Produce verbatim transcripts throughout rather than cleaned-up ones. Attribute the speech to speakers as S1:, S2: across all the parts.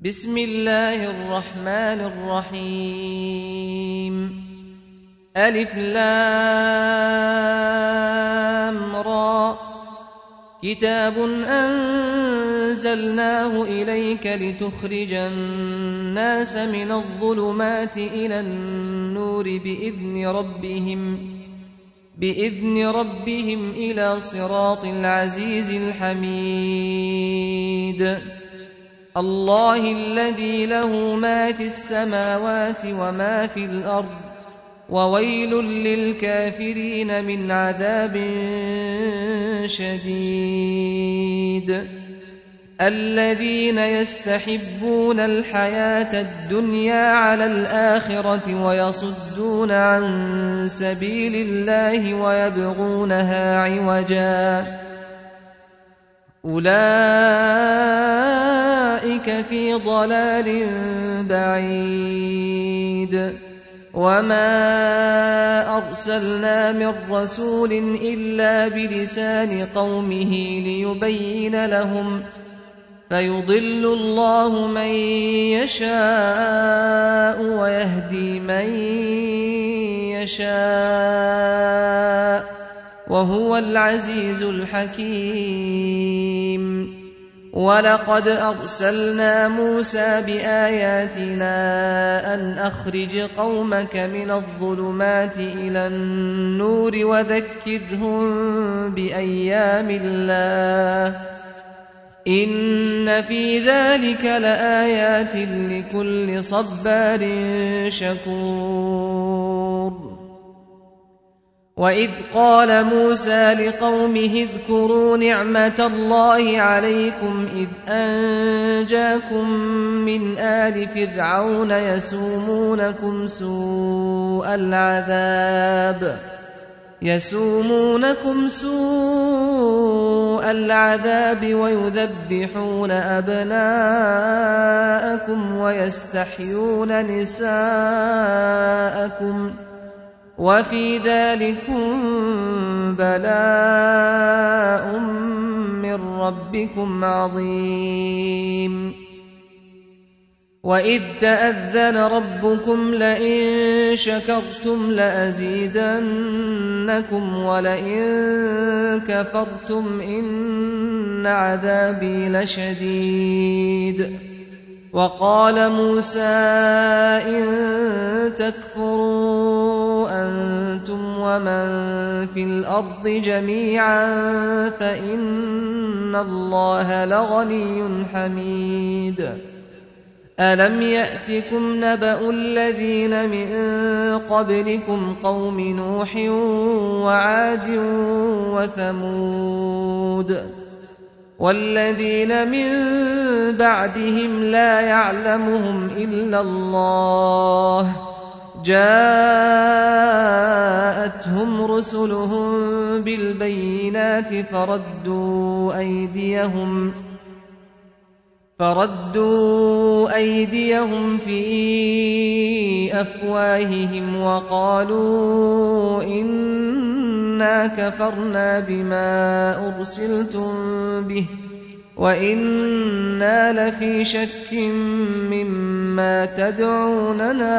S1: بسم الله الرحمن الرحيم ألف لام را كتاب أنزلناه إليك لتخرج الناس من الظلمات إلى النور بإذن ربهم بإذن ربهم إلى صراط العزيز الحميد الله الذي له ما في السماوات وما في الأرض وويل للكافرين من عذاب شديد الذين يستحبون الحياة الدنيا على الآخرة ويصدون عن سبيل الله ويبغونها عوجا أولئك في ضلال بعيد وما أرسلنا من رسول إلا بلسان قومه ليبين لهم فيضل الله من يشاء ويهدي من يشاء وهو العزيز الحكيم ولقد أرسلنا موسى بآياتنا أن أخرج قومك من الظلمات إلى النور وذكرهم بأيام الله إن في ذلك لآيات لكل صبار شكور وإذ قال موسى لقومه اذكروا نعمة الله عليكم إذ أنجاكم من آل فرعون يسومونكم سوء العذاب يسومونكم سوء العذاب ويذبحون أبناءكم ويستحيون نساءكم وفي ذلكم بلاء من ربكم عظيم وإذ تأذن ربكم لئن شكرتم لأزيدنكم ولئن كفرتم إن عذابي لشديد وقال موسى إن تكفروا أنتم ومن في الأرض جميعا فإن الله لغني حميد ألم يأتكم نبأ الذين من قبلكم قوم نوح وعاد وثمود والذين من بعدهم لا يعلمهم إلا الله جاءتهم رسلهم بالبينات فردوا أيديهم فردوا أيديهم في أفواههم وقالوا إنا كفرنا بما أرسلتم به وإنا لفي شك مما تدعوننا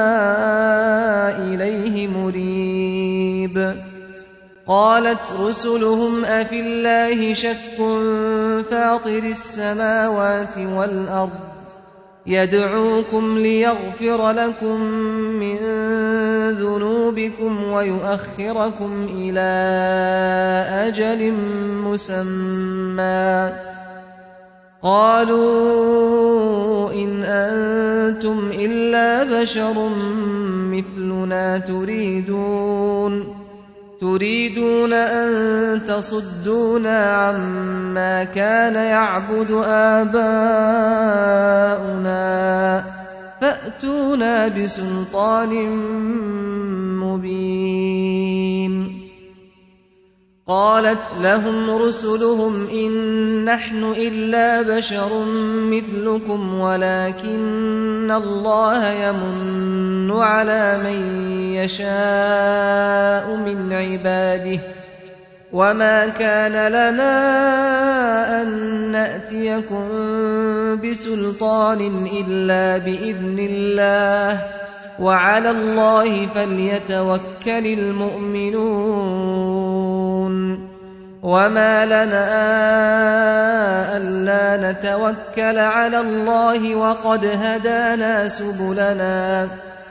S1: إليه مريب قالت رسلهم أفي الله شك فاطر السماوات والأرض يدعوكم ليغفر لكم من ذنوبكم ويؤخركم إلى أجل مسمى قالوا إن أنتم إلا بشر مثلنا تريدون تريدون أن تصدونا عما كان يعبد آباؤنا فأتونا بسلطان مبين قالت لهم رسلهم إن نحن إلا بشر مثلكم ولكن الله يمن على من يشاء من عباده وما كان لنا أن نأتيكم بسلطان إلا بإذن الله وعلى الله فليتوكل المؤمنون وما لنا ألا نتوكل على الله وقد هدانا سبلنا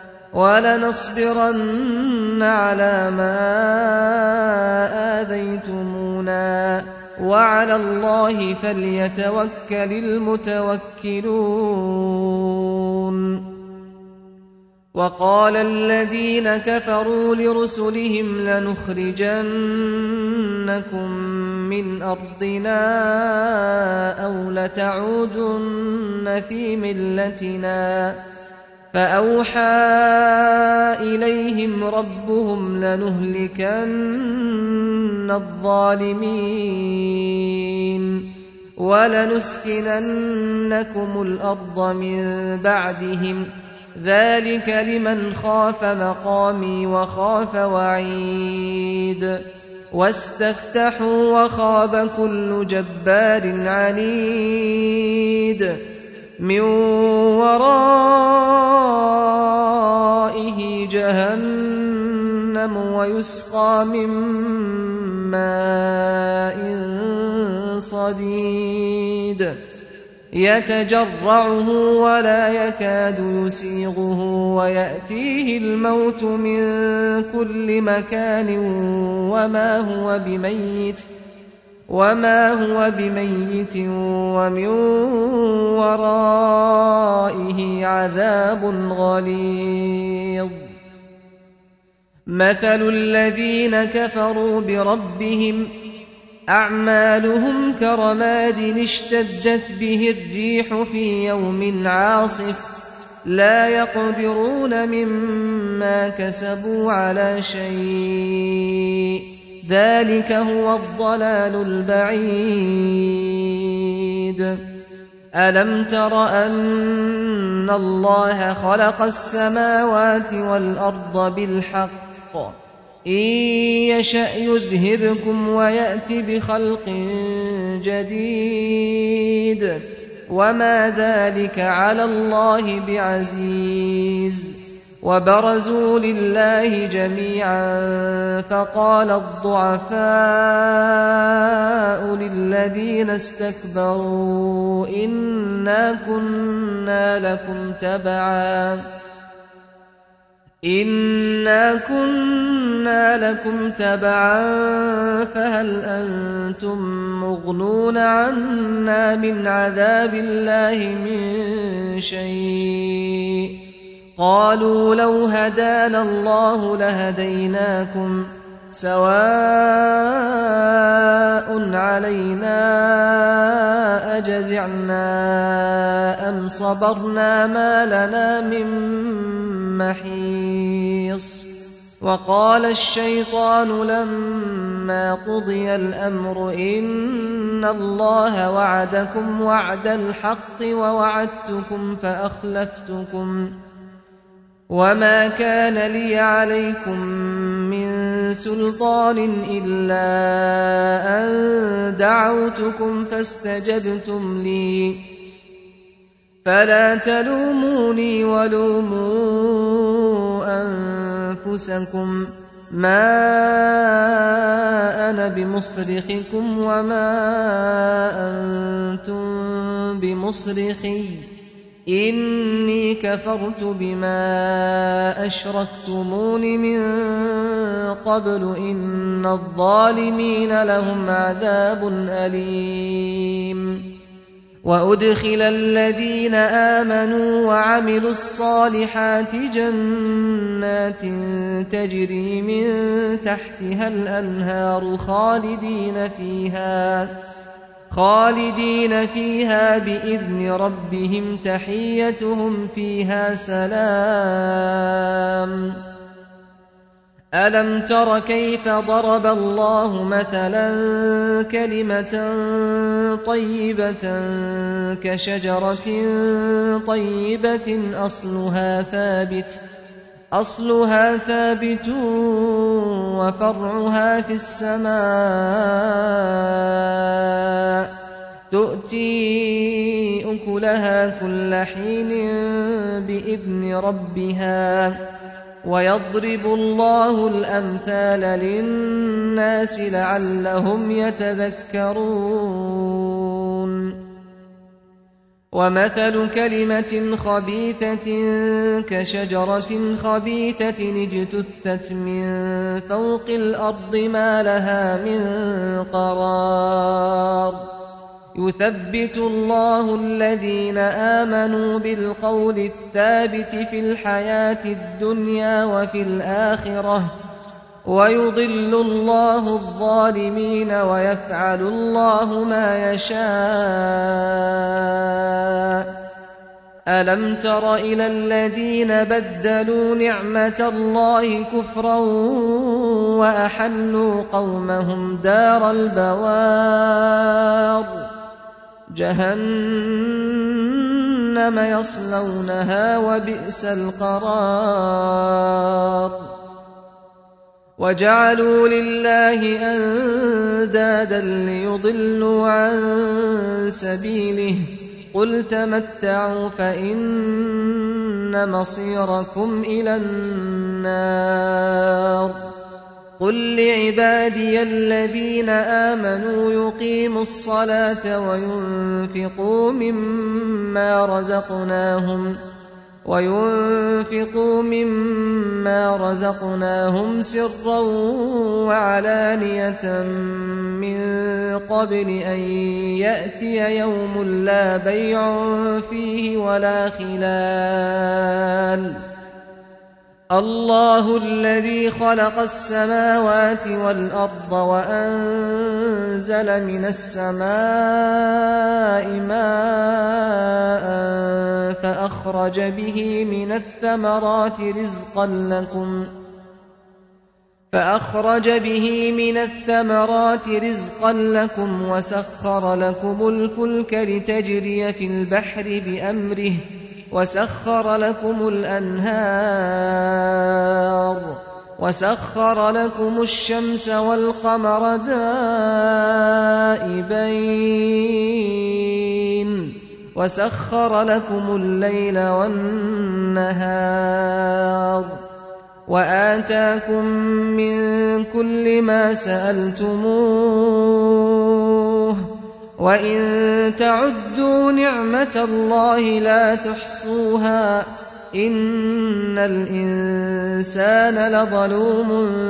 S1: ولنصبرن على ما آذيتمونا وعلى الله فليتوكل المتوكلون وقال الذين كفروا لرسلهم لنخرجنكم من أرضنا أو لتعودن في ملتنا فأوحى إليهم ربهم لنهلكن الظالمين ولنسكننكم الأرض من بعدهم ذلك لمن خاف مقامي وخاف وعيد واستفتحوا وخاب كل جبار عنيد من ورائه جهنم ويسقى من ماء صديد يتجرعه ولا يكاد يسيغه ويأتيه الموت من كل مكان وما هو بميت وما هو بميت ومن ورائه عذاب غليظ مثل الذين كفروا بربهم أعمالهم كرماد اشتدت به الريح في يوم عاصف لا يقدرون مما كسبوا على شيء ذلك هو الضلال البعيد ألم تر أن الله خلق السماوات والأرض بالحق إن يشأ يذهبكم ويأت بخلق جديد وما ذلك على الله بعزيز وبرزوا لله جميعا فقال الضعفاء للذين استكبروا إنا كنا لكم تبعا إنا كنا لكم تبعا فهل أنتم مغنون عنا من عذاب الله من شيء قالوا لو هدانا الله لهديناكم سواء علينا أجزعنا أم صبرنا ما لنا من محيص وقال الشيطان لما قضي الأمر إن الله وعدكم وعد الحق ووعدتكم فأخلفتكم وما كان لي عليكم من سلطان إلا أن دعوتكم فاستجبتم لي فلا تلوموني ولوموا أنفسكم ما أنا بمصرخكم وما أنتم بمصرخي إني كفرت بما أشركتمون من قبل إن الظالمين لهم عذاب أليم وأدخل الذين آمنوا وعملوا الصالحات جنات تجري من تحتها الأنهار خالدين فيها خالدين فيها بإذن ربهم تحيتهم فيها سلام ألم تر كيف ضرب الله مثلا كلمة طيبة كشجرة طيبة أصلها ثابت أصلها ثابت وفرعها في السماء تؤتي أكلها كل حين بإذن ربها ويضرب الله الأمثال للناس لعلهم يتذكرون ومثل كلمة خبيثة كشجرة خبيثة اجتثت من فوق الأرض ما لها من قرار يثبت الله الذين آمنوا بالقول الثابت في الحياة الدنيا وفي الآخرة ويضل الله الظالمين ويفعل الله ما يشاء ألم تر إلى الذين بدلوا نعمة الله كفرا وأحلوا قومهم دار البوار جهنم يصلونها وبئس القرار وجعلوا لله أندادا ليضلوا عن سبيله قل تمتعوا فإن مصيركم إلى النار قل لعبادي الذين آمنوا يقيموا الصلاة وينفقوا مما رزقناهم وينفقوا مما رزقناهم سرا وعلانية من قبل أن يأتي يوم لا بيع فيه ولا خلال الله الذي خلق السماوات والأرض وأنزل من السماء ماء فأخرج به من الثمرات رزقا لكم فأخرج به من الثمرات رزقا لكم وسخر لكم الفلك لتجري في البحر بأمره وسخر لكم الأنهار وسخر لكم الشمس والقمر دائبين وسخر لكم الليل والنهار وآتاكم من كل ما سألتموه وإن تعدوا نعمة الله لا تحصوها إن الإنسان لظلوم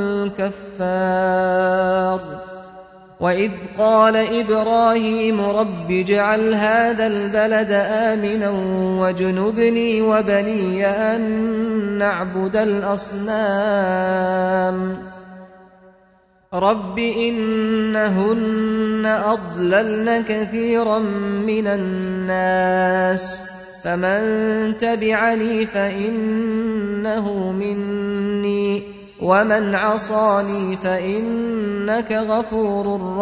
S1: كفار وإذ قال إبراهيم رب اجعل هذا البلد آمنا واجنبني وبني أن نعبد الأصنام رب إنهن أضللن كثيرا من الناس فمن تبعني فإنه مني ومن عصاني فإنك غفور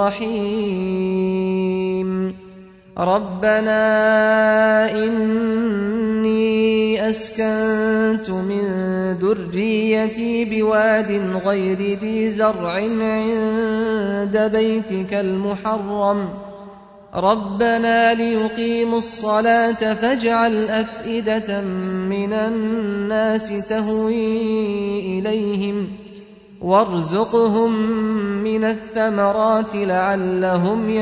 S1: رحيم ربنا إني أسكنت من ذريتي بواد غير ذي زرع عند بيتك المحرم ربنا ليقيموا الصلاة فاجعل أفئدة من الناس تهوي إليهم وارزقهم من الثمرات لعلهم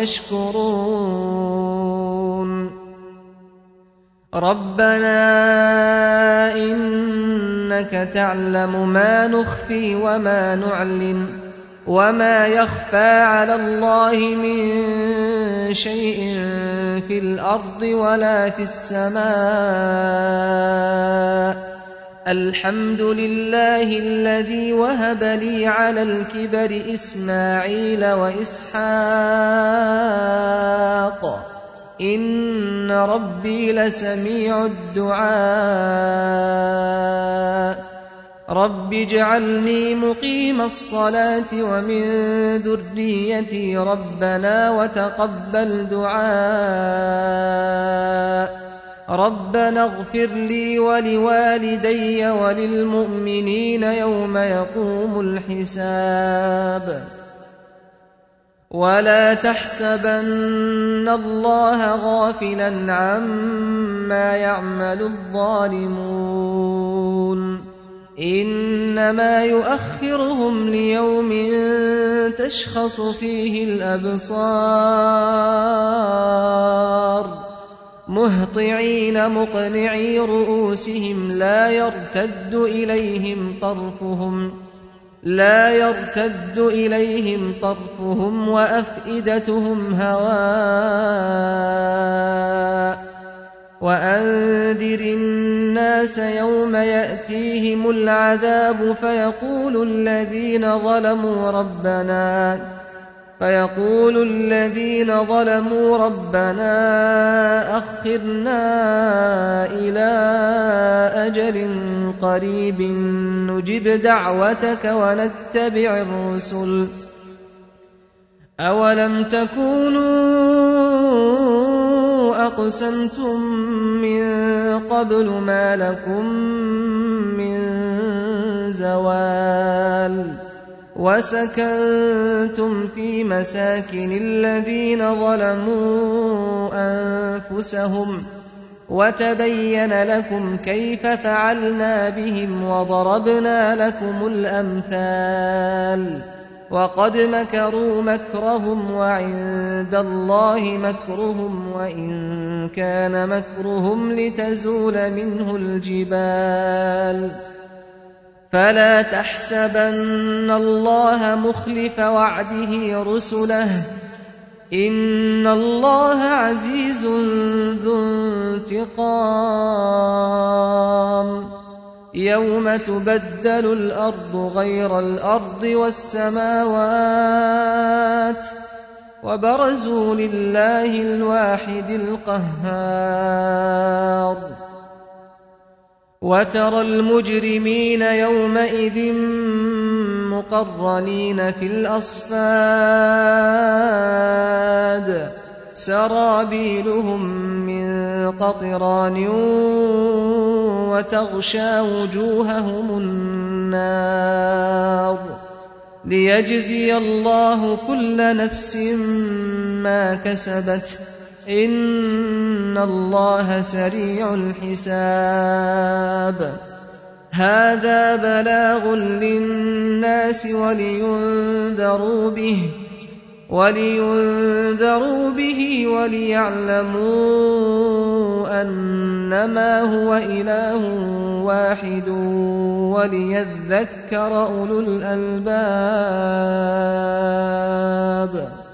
S1: يشكرون ربنا إنك تعلم ما نخفي وما نعلن وما يخفى على الله من شيء في الأرض ولا في السماء الحمد لله الذي وهب لي على الكبر إسماعيل وإسحاق إن ربي لسميع الدعاء رب اجعلني مقيم الصلاة ومن ذريتي ربنا وتقبل دعاء ربنا اغفر لي ولوالدي وللمؤمنين يوم يقوم الحساب ولا تحسبن الله غافلا عما يعمل الظالمون إنما يؤخرهم ليوم تشخص فيه الأبصار مهطعين مقنعي رؤوسهم لا يرتد إليهم طرفهم لا يرتد إليهم طرفهم وأفئدتهم هواء وأنذر الناس يوم يأتيهم العذاب فيقول الذين ظلموا ربنا فيقول الذين ظلموا ربنا أخرنا إلى أجل قريب نجب دعوتك ونتبع الرسل أولم تكونوا أقسمتم من قبل ما لكم من زوال وسكنتم في مساكن الذين ظلموا أنفسهم وتبين لكم كيف فعلنا بهم وضربنا لكم الأمثال وقد مكروا مكرهم وعند الله مكرهم وإن كان مكرهم لتزول منه الجبال فلا تحسبن الله مخلف وعده رسله إن الله عزيز ذو انتقام يوم تبدل الأرض غير الأرض والسماوات وبرزوا لله الواحد القهار وترى المجرمين يومئذ مقرنين في الأصفاد سرابيلهم من قطران وتغشى وجوههم النار ليجزي الله كل نفس ما كسبت إن الله سريع الحساب هذا بلاغ للناس ولينذروا به ولينذروا به وليعلموا أنما هو إله واحد وليذكر أولو الألباب.